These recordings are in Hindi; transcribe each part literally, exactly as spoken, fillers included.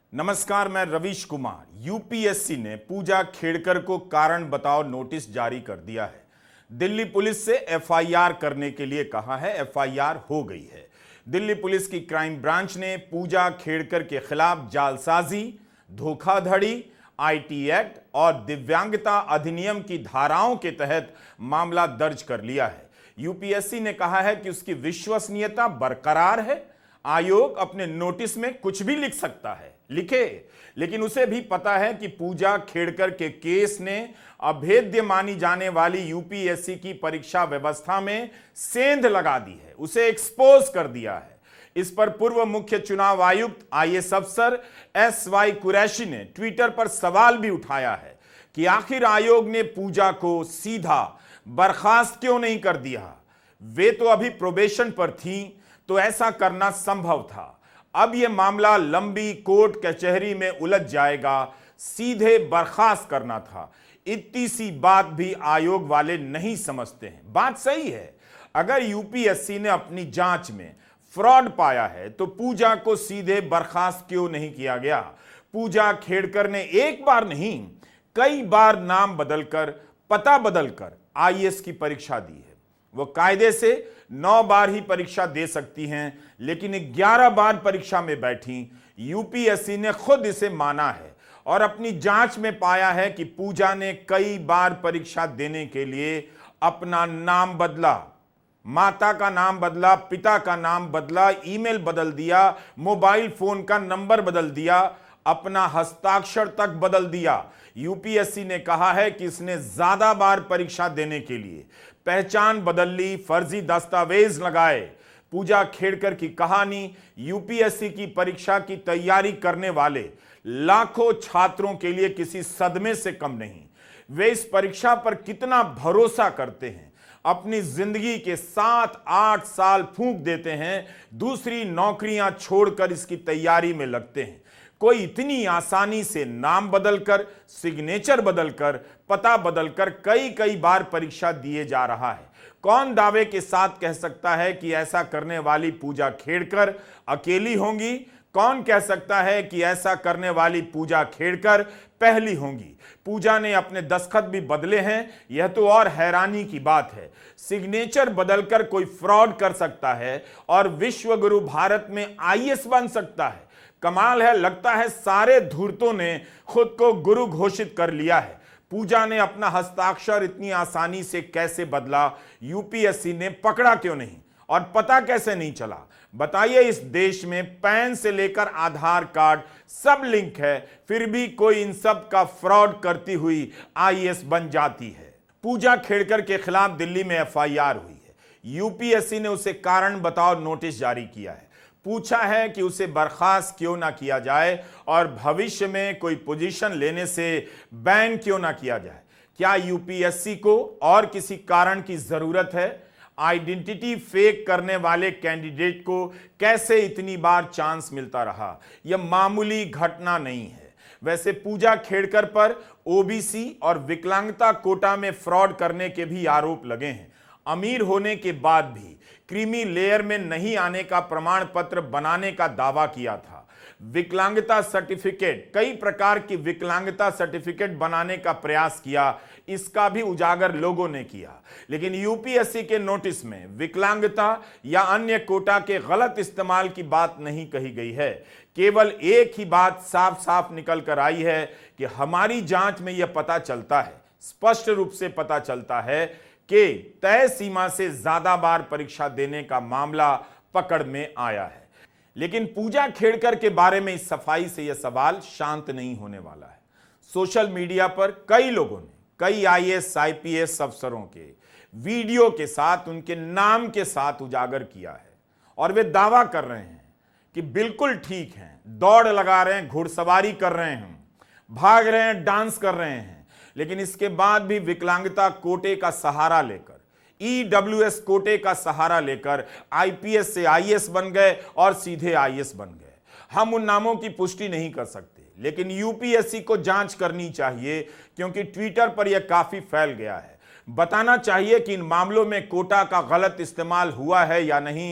नमस्कार, मैं रवीश कुमार। यूपीएससी ने पूजा खेड़कर को कारण बताओ नोटिस जारी कर दिया है। दिल्ली पुलिस से एफआईआर करने के लिए कहा है। एफआईआर हो गई है। दिल्ली पुलिस की क्राइम ब्रांच ने पूजा खेड़कर के खिलाफ जालसाजी, धोखाधड़ी, आईटी एक्ट और दिव्यांगता अधिनियम की धाराओं के तहत मामला दर्ज कर लिया है। यूपीएससी ने कहा है कि उसकी विश्वसनीयता बरकरार है। आयोग अपने नोटिस में कुछ भी लिख सकता है, लिखे, लेकिन उसे भी पता है कि पूजा खेड़कर के केस ने अभेद्य मानी जाने वाली यूपीएससी की परीक्षा व्यवस्था में सेंध लगा दी है, उसे एक्सपोज कर दिया है। इस पर पूर्व मुख्य चुनाव आयुक्त आईएएस अफसर एस वाई कुरैशी ने ट्विटर पर सवाल भी उठाया है कि आखिर आयोग ने पूजा को सीधा बर्खास्त क्यों नहीं कर दिया। वे तो अभी प्रोबेशन पर थीं, तो ऐसा करना संभव था। अब यह मामला लंबी कोर्ट कचहरी में उलझ जाएगा, सीधे बर्खास्त करना था। इतनी सी बात भी आयोग वाले नहीं समझते हैं। बात सही है, अगर यूपीएससी ने अपनी जांच में फ्रॉड पाया है तो पूजा को सीधे बर्खास्त क्यों नहीं किया गया। पूजा खेड़कर ने एक बार नहीं, कई बार नाम बदलकर, पता बदलकर आईएएस की परीक्षा दी है। वो कायदे से नौ बार ही परीक्षा दे सकती हैं, लेकिन ग्यारह बार परीक्षा में बैठी। यूपीएससी ने खुद इसे माना है और अपनी जांच में पाया है कि पूजा ने कई बार परीक्षा देने के लिए अपना नाम बदला, माता का नाम बदला, पिता का नाम बदला, ईमेल बदल दिया, मोबाइल फोन का नंबर बदल दिया, अपना हस्ताक्षर तक बदल दिया। यूपीएससी ने कहा है कि इसने ज्यादा बार परीक्षा देने के लिए पहचान बदल ली, फर्जी दस्तावेज लगाए। पूजा खेड़कर की कहानी यूपीएससी की परीक्षा की तैयारी करने वाले लाखों छात्रों के लिए किसी सदमे से कम नहीं। वे इस परीक्षा पर कितना भरोसा करते हैं, अपनी जिंदगी के सात आठ साल फूंक देते हैं, दूसरी नौकरियां छोड़कर इसकी तैयारी में लगते हैं। कोई इतनी आसानी से नाम बदलकर, सिग्नेचर बदलकर, पता बदलकर कई कई बार परीक्षा दिए जा रहा है। कौन दावे के साथ कह सकता है कि ऐसा करने वाली पूजा खेड़कर अकेली होंगी? कौन कह सकता है कि ऐसा करने वाली पूजा खेड़कर पहली होंगी? पूजा ने अपने दस्तखत भी बदले हैं, यह तो और हैरानी की बात है। सिग्नेचर बदलकर कोई फ्रॉड कर सकता है और विश्व गुरु भारत में आईएएस बन सकता है। कमाल है, लगता है सारे धूर्तों ने खुद को गुरु घोषित कर लिया है। पूजा ने अपना हस्ताक्षर इतनी आसानी से कैसे बदला? यूपीएससी ने पकड़ा क्यों नहीं और पता कैसे नहीं चला? बताइए, इस देश में पैन से लेकर आधार कार्ड सब लिंक है, फिर भी कोई इन सब का फ्रॉड करती हुई आईएएस बन जाती है। पूजा खेड़कर के खिलाफ दिल्ली में एफआईआर हुई है। यूपीएससी ने उसे कारण बताओ नोटिस जारी किया है। पूछा है कि उसे बर्खास्त क्यों ना किया जाए और भविष्य में कोई पोजीशन लेने से बैन क्यों ना किया जाए। क्या यूपीएससी को और किसी कारण की जरूरत है? आइडेंटिटी फेक करने वाले कैंडिडेट को कैसे इतनी बार चांस मिलता रहा? यह मामूली घटना नहीं है। वैसे पूजा खेड़कर पर ओबीसी और विकलांगता कोटा में फ्रॉड करने के भी आरोप लगे हैं। अमीर होने के बाद भी क्रीमी लेयर में नहीं आने का प्रमाण पत्र बनाने का दावा किया था। विकलांगता सर्टिफिकेट, कई प्रकार की विकलांगता सर्टिफिकेट बनाने का प्रयास किया, इसका भी उजागर लोगों ने किया। लेकिन यूपीएससी के नोटिस में विकलांगता या अन्य कोटा के गलत इस्तेमाल की बात नहीं कही गई है। केवल एक ही बात साफ साफ निकल कर आई है कि हमारी जांच में यह पता चलता है, स्पष्ट रूप से पता चलता है कि तय सीमा से ज्यादा बार परीक्षा देने का मामला पकड़ में आया है। लेकिन पूजा खेड़कर के बारे में इस सफाई से यह सवाल शांत नहीं होने वाला है। सोशल मीडिया पर कई लोगों ने कई आईएएस आईपीएस अफसरों के वीडियो के साथ, उनके नाम के साथ उजागर किया है और वे दावा कर रहे हैं कि बिल्कुल ठीक हैं, दौड़ लगा रहे हैं, घुड़सवारी कर रहे हैं, भाग रहे हैं, डांस कर रहे हैं, लेकिन इसके बाद भी विकलांगता कोटे का सहारा लेकर, ईडब्ल्यूएस कोटे का सहारा लेकर आईपीएस से आईएएस बन गए और सीधे आईएएस बन गए। हम उन नामों की पुष्टि नहीं कर सकते, लेकिन यूपीएससी को जांच करनी चाहिए, क्योंकि ट्विटर पर यह काफी फैल गया है। बताना चाहिए कि इन मामलों में कोटा का गलत इस्तेमाल हुआ है या नहीं,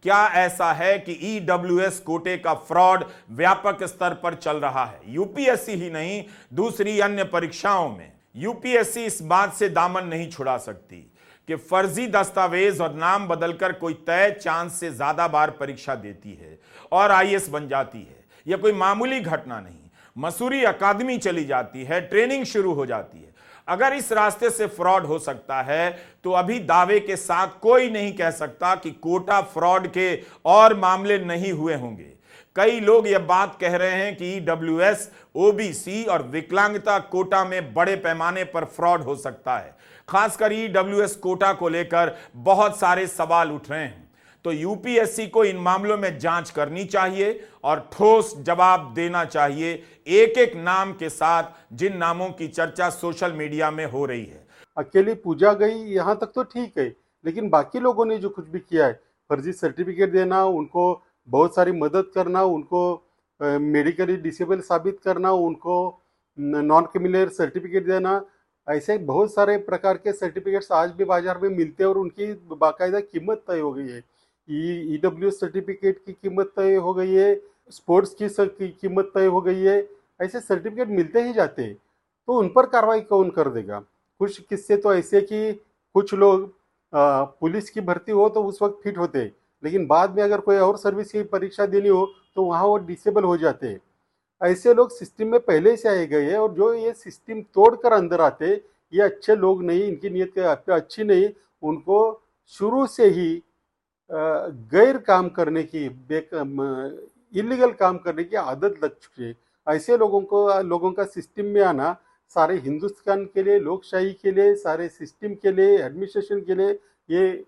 क्या ऐसा है कि ईडब्ल्यूएस कोटे का फ्रॉड व्यापक स्तर पर चल रहा है? यूपीएससी ही नहीं, दूसरी अन्य परीक्षाओं में यूपीएससी इस बात से दामन नहीं छुड़ा सकती कि फर्जी दस्तावेज और नाम बदलकर कोई तय चांस से ज्यादा बार परीक्षा देती है और आईएएस बन जाती है। यह कोई मामूली घटना नहीं। मसूरी अकादमी चली जाती है, ट्रेनिंग शुरू हो जाती है। अगर इस रास्ते से फ्रॉड हो सकता है तो अभी दावे के साथ कोई नहीं कह सकता कि कोटा फ्रॉड के और मामले नहीं हुए होंगे। कई लोग यह बात कह रहे हैं कि ईडब्ल्यूएस, ओबीसी और विकलांगता कोटा में बड़े पैमाने पर फ्रॉड हो सकता है। खासकर ईडब्ल्यूएस कोटा को लेकर बहुत सारे सवाल उठ रहे हैं। तो यूपीएससी को इन मामलों में जांच करनी चाहिए और ठोस जवाब देना चाहिए, एक एक नाम के साथ, जिन नामों की चर्चा सोशल मीडिया में हो रही है। अकेली पूजा गई यहाँ तक तो ठीक है, लेकिन बाकी लोगों ने जो कुछ भी किया है, फर्जी सर्टिफिकेट देना, उनको बहुत सारी मदद करना, उनको मेडिकली डिसेबल साबित करना, उनको नॉन क्रिमिनल सर्टिफिकेट देना, ऐसे बहुत सारे प्रकार के सर्टिफिकेट्स आज भी बाजार में मिलते हैं और उनकी बाकायदा कीमत तय हो गई है। ई डब्ल्यू सर्टिफिकेट की कीमत तय हो गई है, स्पोर्ट्स की कीमत तय हो गई है। ऐसे सर्टिफिकेट मिलते ही जाते हैं, तो उन पर कार्रवाई कौन कर देगा? कुछ किस्से तो ऐसे कि कुछ लोग आ, पुलिस की भर्ती हो तो उस वक्त फिट होते, लेकिन बाद में अगर कोई और सर्विस की परीक्षा देनी हो तो वहाँ वो डिसेबल हो जाते हैं। ऐसे लोग सिस्टम में पहले से आए गए हैं और जो ये सिस्टम तोड़कर अंदर आते, ये अच्छे लोग नहीं, इनकी नीयत अच्छी नहीं, उनको शुरू से ही गैर काम करने की, इलीगल काम करने की आदत लग चुकी है। ऐसे लोगों को लोगों का सिस्टम में आना सारे हिंदुस्तान के लिए, लोकशाही के लिए, सारे सिस्टम के लिए, एडमिनिस्ट्रेशन के लिए ये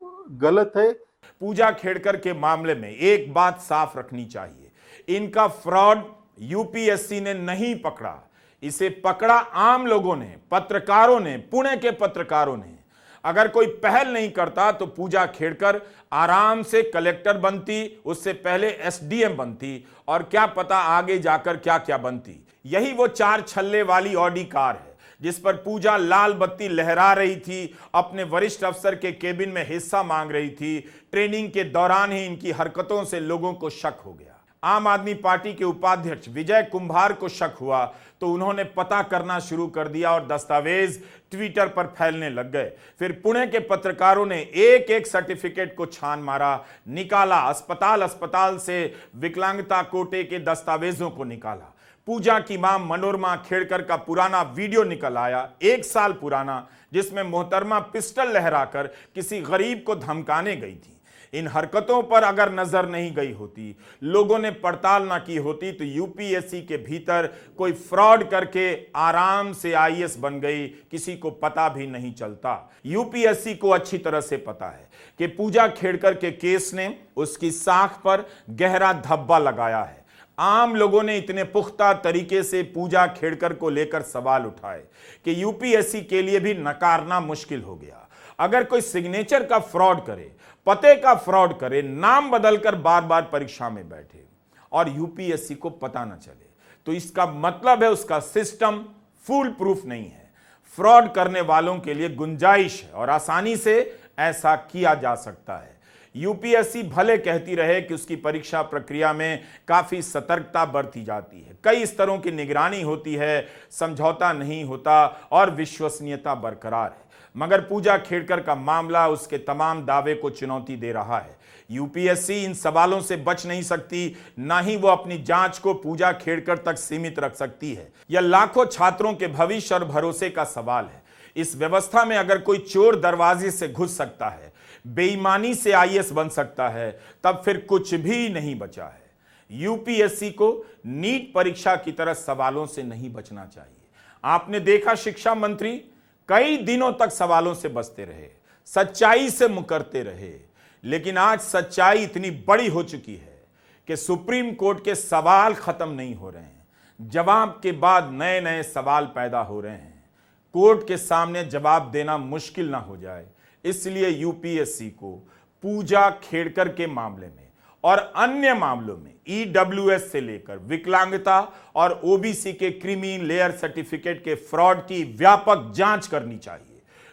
गलत है। पूजा खेड़कर के मामले में एक बात साफ रखनी चाहिए, इनका फ्रॉड यूपीएससी ने नहीं पकड़ा, इसे पकड़ा आम लोगों ने, पत्रकारों ने, पुणे के पत्रकारों ने। अगर कोई पहल नहीं करता तो पूजा खेड़कर आराम से कलेक्टर बनती, उससे पहले एसडीएम बनती और क्या पता आगे जाकर क्या क्या बनती। यही वो चार छल्ले वाली ऑडी कार है जिस पर पूजा लाल बत्ती लहरा रही थी, अपने वरिष्ठ अफसर के केबिन में हिस्सा मांग रही थी। ट्रेनिंग के दौरान ही इनकी हरकतों से लोगों को शक हो गया। आम आदमी पार्टी के उपाध्यक्ष विजय कुंभार को शक हुआ तो उन्होंने पता करना शुरू कर दिया और दस्तावेज ट्विटर पर फैलने लग गए। फिर पुणे के पत्रकारों ने एक एक सर्टिफिकेट को छान मारा, निकाला, अस्पताल अस्पताल से विकलांगता कोटे के दस्तावेजों को निकाला। पूजा की मां मनोरमा खेड़कर का पुराना वीडियो निकल आया, एक साल पुराना, जिसमें मोहतरमा पिस्टल लहराकर किसी गरीब को धमकाने गई थी। इन हरकतों पर अगर नजर नहीं गई होती, लोगों ने पड़ताल ना की होती, तो यूपीएससी के भीतर कोई फ्रॉड करके आराम से आईएएस बन गई, किसी को पता भी नहीं चलता। यूपीएससी को अच्छी तरह से पता है कि पूजा खेड़कर के केस ने उसकी साख पर गहरा धब्बा लगाया है। आम लोगों ने इतने पुख्ता तरीके से पूजा खेड़कर को लेकर सवाल उठाए कि यूपीएससी के लिए भी नकारना मुश्किल हो गया। अगर कोई सिग्नेचर का फ्रॉड करे, पते का फ्रॉड करे, नाम बदलकर बार बार परीक्षा में बैठे और यूपीएससी को पता न चले, तो इसका मतलब है उसका सिस्टम फूल प्रूफ नहीं है। फ्रॉड करने वालों के लिए गुंजाइश है और आसानी से ऐसा किया जा सकता है। यूपीएससी भले कहती रहे कि उसकी परीक्षा प्रक्रिया में काफी सतर्कता बरती जाती है, कई स्तरों की निगरानी होती है, समझौता नहीं होता और विश्वसनीयता बरकरार है, मगर पूजा खेड़कर का मामला उसके तमाम दावे को चुनौती दे रहा है। यूपीएससी इन सवालों से बच नहीं सकती, ना ही वो अपनी जांच को पूजा खेड़कर तक सीमित रख सकती है। यह लाखों छात्रों के भविष्य और भरोसे का सवाल है। इस व्यवस्था में अगर कोई चोर दरवाजे से घुस सकता है, बेईमानी से आईएएस बन सकता है, तब फिर कुछ भी नहीं बचा है। यूपीएससी को नीट परीक्षा की तरह सवालों से नहीं बचना चाहिए। आपने देखा शिक्षा मंत्री कई दिनों तक सवालों से बचते रहे, सच्चाई से मुकरते रहे, लेकिन आज सच्चाई इतनी बड़ी हो चुकी है कि सुप्रीम कोर्ट के सवाल खत्म नहीं हो रहे हैं, जवाब के बाद नए नए सवाल पैदा हो रहे हैं। कोर्ट के सामने जवाब देना मुश्किल ना हो जाए, इसलिए यूपीएससी को पूजा खेड़कर के मामले में और अन्य मामलों में ईडब्ल्यूएस से लेकर विकलांगता और ओबीसी के क्रीमी लेयर सर्टिफिकेट के फ्रॉड की व्यापक जांच करनी चाहिए।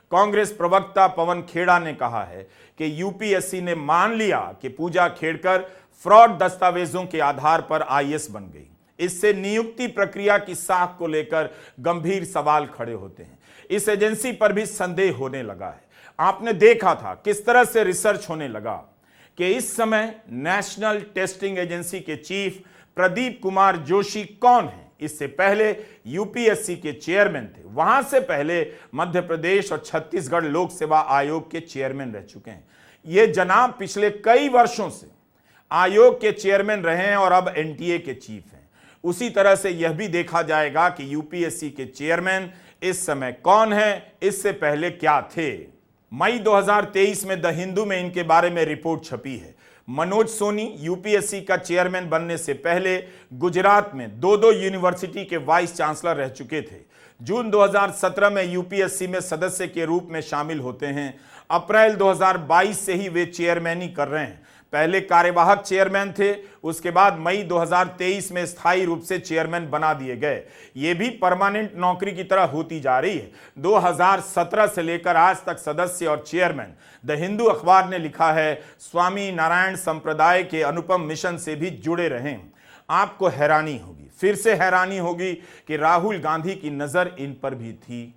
कांग्रेस प्रवक्ता पवन खेड़ा ने कहा है कि यूपीएससी ने मान लिया कि पूजा खेड़कर फ्रॉड दस्तावेजों के आधार पर आईएएस बन गई। इससे नियुक्ति प्रक्रिया की साख को लेकर गंभीर सवाल खड़े होते हैं। इस एजेंसी पर भी संदेह होने लगा है। आपने देखा था किस तरह से रिसर्च होने लगा कि इस समय नेशनल टेस्टिंग एजेंसी के चीफ प्रदीप कुमार जोशी कौन है। इससे पहले यूपीएससी के चेयरमैन थे, वहां से पहले मध्य प्रदेश और छत्तीसगढ़ लोक सेवा आयोग के चेयरमैन रह चुके हैं। ये जनाब पिछले कई वर्षों से आयोग के चेयरमैन रहे हैं और अब एनटीए के चीफ हैं। उसी तरह से यह भी देखा जाएगा कि यूपीएससी के चेयरमैन इस समय कौन है, इससे पहले क्या थे। मई दो हज़ार तेईस में द हिंदू में इनके बारे में रिपोर्ट छपी है। मनोज सोनी यूपीएससी का चेयरमैन बनने से पहले गुजरात में दो दो यूनिवर्सिटी के वाइस चांसलर रह चुके थे। जून दो हज़ार सत्रह में यूपीएससी में सदस्य के रूप में शामिल होते हैं। अप्रैल दो हज़ार बाईस से ही वे चेयरमैनी कर रहे हैं। पहले कार्यवाहक चेयरमैन थे, उसके बाद मई दो हज़ार तेईस में स्थायी रूप से चेयरमैन बना दिए गए। ये भी परमानेंट नौकरी की तरह होती जा रही है। दो हज़ार सत्रह से लेकर आज तक सदस्य और चेयरमैन। द हिंदू अखबार ने लिखा है, स्वामी नारायण संप्रदाय के अनुपम मिशन से भी जुड़े रहें। आपको हैरानी होगी, फिर से हैरानी होगी कि राहुल गांधी की नजर इन पर भी थी।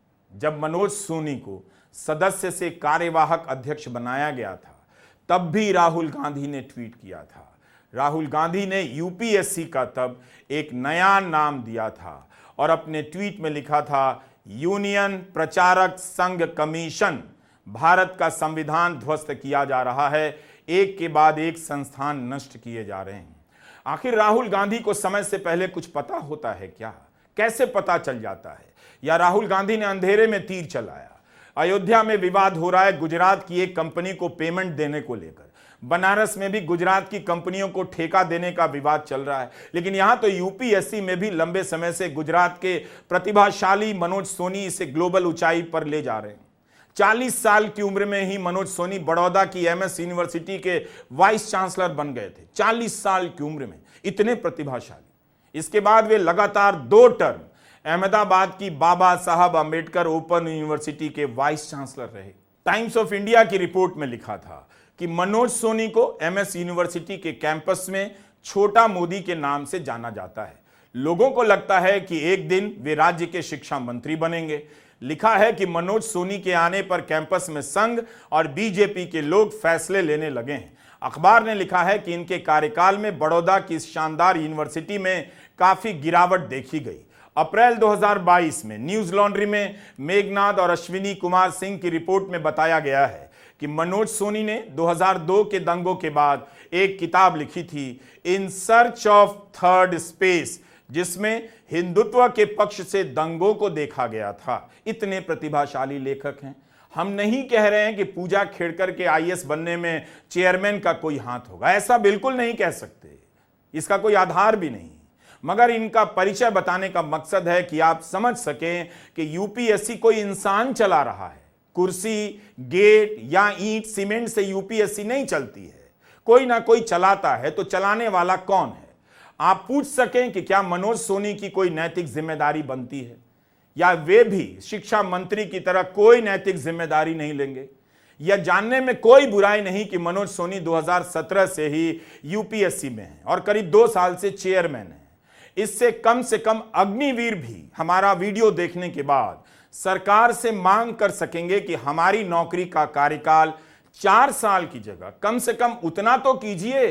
जब मनोज सोनी को सदस्य से कार्यवाहक अध्यक्ष बनाया गया था, तब भी राहुल गांधी ने ट्वीट किया था। राहुल गांधी ने यूपीएससी का तब एक नया नाम दिया था और अपने ट्वीट में लिखा था, यूनियन प्रचारक संघ कमीशन। भारत का संविधान ध्वस्त किया जा रहा है, एक के बाद एक संस्थान नष्ट किए जा रहे हैं। आखिर राहुल गांधी को समय से पहले कुछ पता होता है क्या? कैसे पता चल जाता है? या राहुल गांधी ने अंधेरे में तीर चलाया? अयोध्या में विवाद हो रहा है गुजरात की एक कंपनी को पेमेंट देने को लेकर। बनारस में भी गुजरात की कंपनियों को ठेका देने का विवाद चल रहा है। लेकिन यहां तो यूपीएससी में भी लंबे समय से गुजरात के प्रतिभाशाली मनोज सोनी इसे ग्लोबल ऊंचाई पर ले जा रहे हैं। चालीस साल की उम्र में ही मनोज सोनी बड़ौदा की एमएस यूनिवर्सिटी के वाइस चांसलर बन गए थे। चालीस साल की उम्र में इतने प्रतिभाशाली। इसके बाद वे लगातार दो टर्म अहमदाबाद की बाबा साहब अंबेडकर ओपन यूनिवर्सिटी के वाइस चांसलर रहे। टाइम्स ऑफ इंडिया की रिपोर्ट में लिखा था कि मनोज सोनी को एमएस यूनिवर्सिटी के कैंपस में छोटा मोदी के नाम से जाना जाता है। लोगों को लगता है कि एक दिन वे राज्य के शिक्षा मंत्री बनेंगे। लिखा है कि मनोज सोनी के आने पर कैंपस में संघ और बीजेपी के लोग फैसले लेने लगे हैं। अखबार ने लिखा है कि इनके कार्यकाल में बड़ौदा की इस शानदार यूनिवर्सिटी में काफी गिरावट देखी गई। अप्रैल दो हज़ार बाईस में न्यूज लॉन्ड्री में मेघनाथ और अश्विनी कुमार सिंह की रिपोर्ट में बताया गया है कि मनोज सोनी ने दो हज़ार दो के दंगों के बाद एक किताब लिखी थी, in search of third space, जिसमें हिंदुत्व के पक्ष से दंगों को देखा गया था। इतने प्रतिभाशाली लेखक हैं। हम नहीं कह रहे हैं कि पूजा खेड़कर के आईएएस बनने में चेयरमैन का कोई हाथ होगा, ऐसा बिल्कुल नहीं कह सकते, इसका कोई आधार भी नहीं। मगर इनका परिचय बताने का मकसद है कि आप समझ सकें कि यूपीएससी कोई इंसान चला रहा है। कुर्सी, गेट या ईंट सीमेंट से यूपीएससी नहीं चलती है, कोई ना कोई चलाता है। तो चलाने वाला कौन है? आप पूछ सकें कि क्या मनोज सोनी की कोई नैतिक जिम्मेदारी बनती है, या वे भी शिक्षा मंत्री की तरह कोई नैतिक जिम्मेदारी नहीं लेंगे? यह जानने में कोई बुराई नहीं कि मनोज सोनी दो हज़ार सत्रह से ही यूपीएससी में है और करीब दो साल से चेयरमैन है। इससे कम से कम अग्निवीर भी हमारा वीडियो देखने के बाद सरकार से मांग कर सकेंगे कि हमारी नौकरी का कार्यकाल चार साल की जगह कम से कम उतना तो कीजिए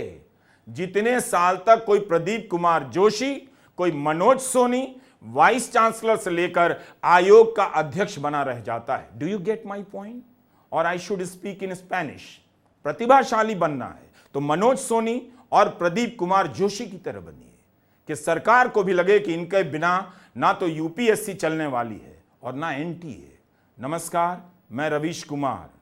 जितने साल तक कोई प्रदीप कुमार जोशी, कोई मनोज सोनी वाइस चांसलर से लेकर आयोग का अध्यक्ष बना रह जाता है। Do you get my point? और I should speak in Spanish. प्रतिभाशाली बनना है तो मनोज सोनी और प्रदीप कुमार जोशी की तरह बनिए कि सरकार को भी लगे कि इनके बिना ना तो यूपीएससी चलने वाली है और ना एनटीए। नमस्कार, मैं रवीश कुमार।